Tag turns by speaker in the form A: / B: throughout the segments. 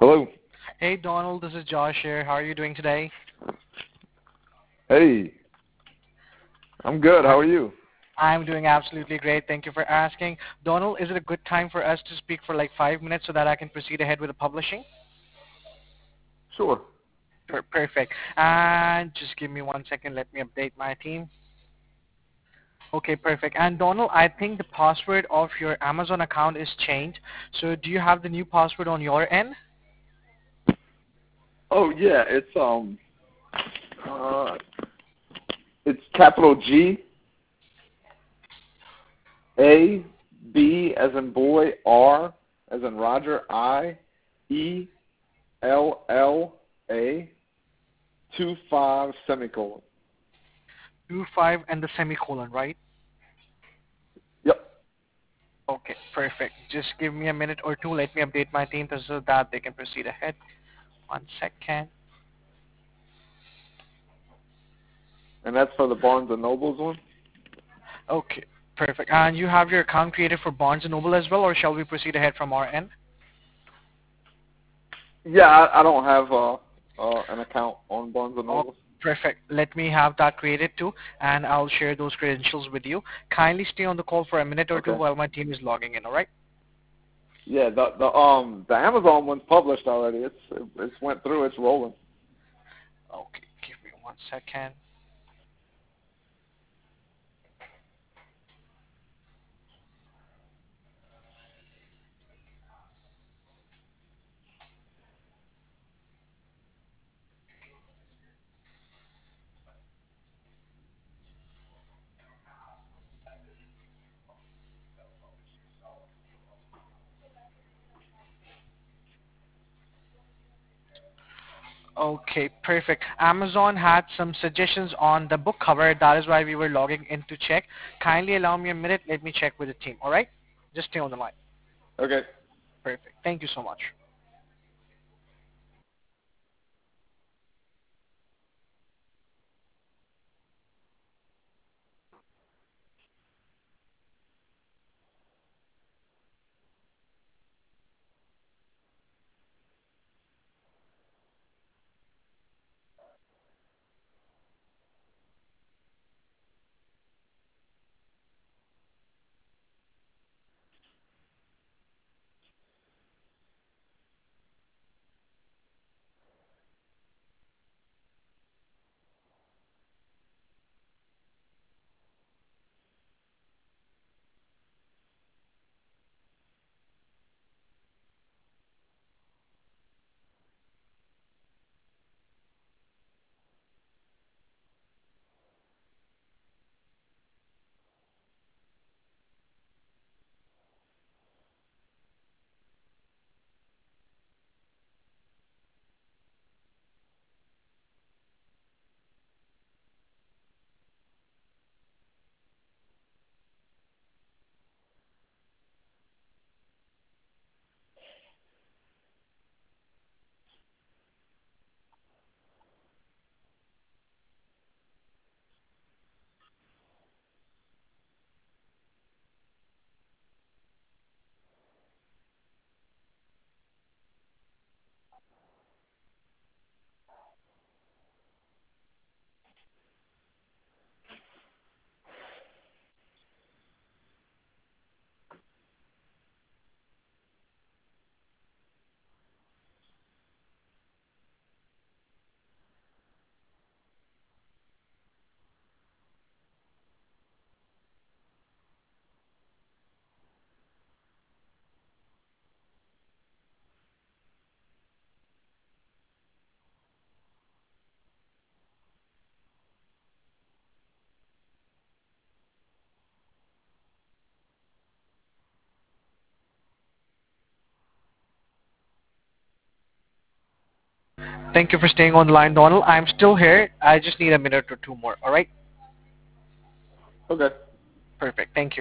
A: Hello.
B: Hey Donald, this is Josh here. How are you doing today?
A: Hey, I'm good.
B: I-
A: How are you?
B: I'm doing absolutely great. Thank you for asking. Donald, is it a good time for us to speak for like 5 minutes so that I can proceed ahead with the publishing?
A: Sure.
B: Perfect. And just give me 1 second. Let me update my team. Okay, perfect. And Donald, I think the password of your Amazon account is changed. So do you have the new password on your end?
A: Oh yeah, uh it's capital G A B as in boy, R as in Roger, I E L L A 25 semicolon.
B: 25 and the semicolon, right?
A: Yep.
B: Okay, perfect. Just give me a minute or two. Let me update my team so that they can proceed ahead. 1 second.
A: And that's for the Barnes and Nobles one?
B: Okay, perfect. And you have your account created for Barnes& and Noble as well, or shall we proceed ahead from our end?
A: Yeah, I don't have an account on Barnes and
B: Oh,
A: Nobles.
B: perfect. Let me have that created too, and I'll share those credentials with you. Kindly stay on the call for a minute or two
A: Okay.
B: while my team is logging in, all right?
A: Yeah, the Amazon one's published already. It's went through, it's rolling.
B: Okay, give me 1 second. Okay, perfect. Amazon had some suggestions on the book cover. That is why we were logging in to check. Kindly allow me a minute. Let me check with the team, all right? Just stay on the line.
A: Okay.
B: Perfect. Thank you so much. Thank you for staying on the line, Donald. I'm still here. I just need a minute or two more, all right?
A: Okay.
B: Perfect. Thank you.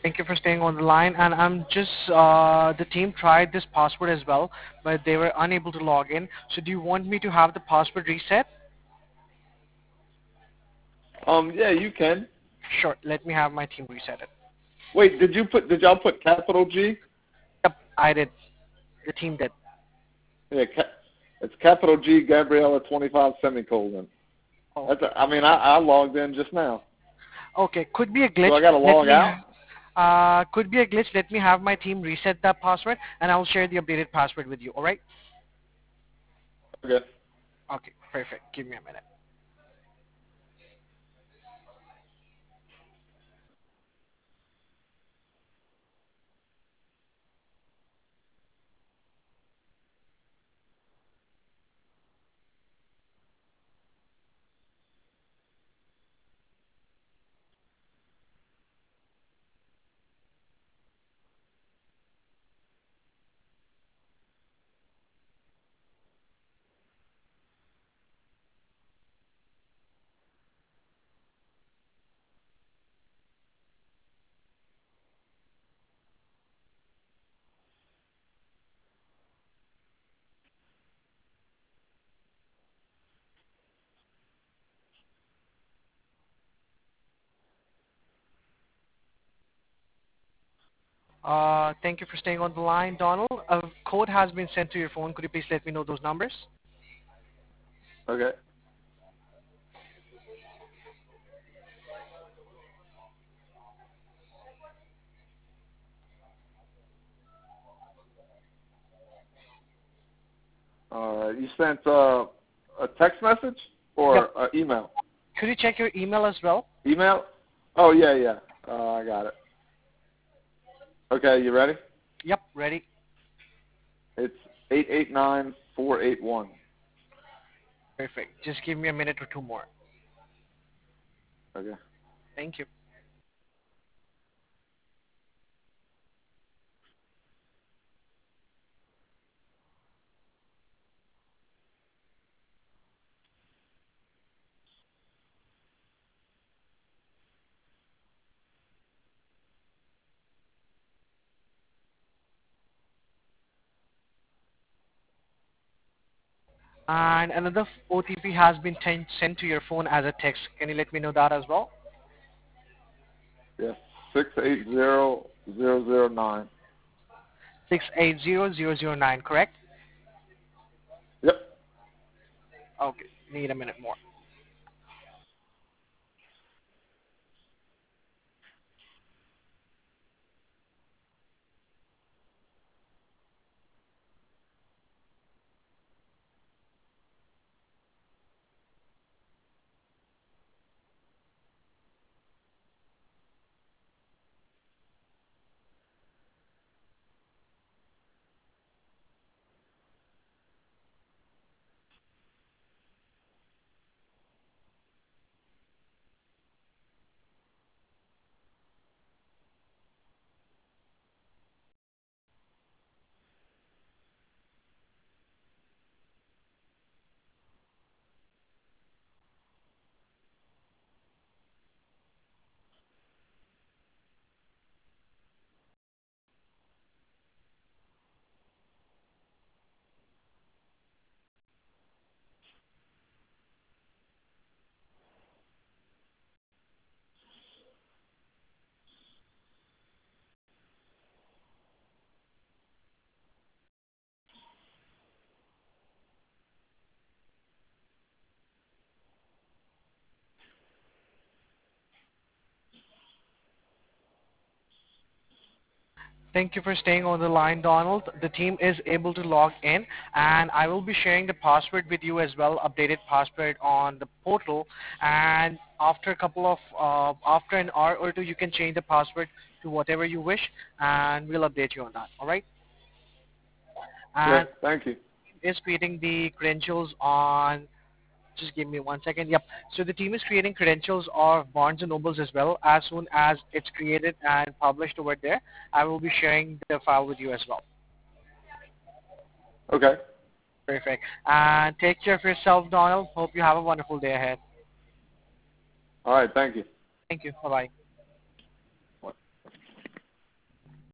B: Thank you for staying on the line. And I'm just, the team tried this password as well, but they were unable to log in. So do you want me to have the password reset?
A: Yeah, you can.
B: Sure. Let me have my team reset it.
A: Wait, did y'all put capital G?
B: Yep, I did. The team did.
A: Yeah, it's capital G Gabriella 25 semicolon.
B: Oh.
A: I logged in just now.
B: Okay, could be a glitch.
A: So I got to log out?
B: Could be a glitch. Let me have my team reset that password, and I'll share the updated password with you. All right?
A: Okay.
B: Okay, perfect. Give me a minute. Thank you for staying on the line, Donald. A code has been sent to your phone. Could you please let me know those numbers?
A: Okay. You sent a text message
B: Yep.
A: or email?
B: Could you check your email as well?
A: Email? Oh, yeah. I got it. Okay, you ready?
B: Yep, ready.
A: It's 889481.
B: Perfect. Just give me a minute or two more.
A: Okay.
B: Thank you. And another OTP has been sent to your phone as a text. Can you let me know that as well?
A: Yes. 680009.
B: 680009, correct?
A: Yep.
B: Okay, need a minute more. Thank you for staying on the line, Donald. The team is able to log in, and I will be sharing the password with you as well, updated password on the portal. And after after an hour or two, you can change the password to whatever you wish, and we'll update you on that. All right?
A: Okay,
B: And
A: thank you.
B: is creating the credentials on. Just give me one second. Yep. So the team is creating credentials of Barnes& and Nobles as well. As soon as it's created and published over there, I will be sharing the file with you as well.
A: Okay.
B: Perfect. And take care of yourself, Donald. Hope you have a wonderful day ahead.
A: All right, thank you.
B: Thank you. Bye-bye.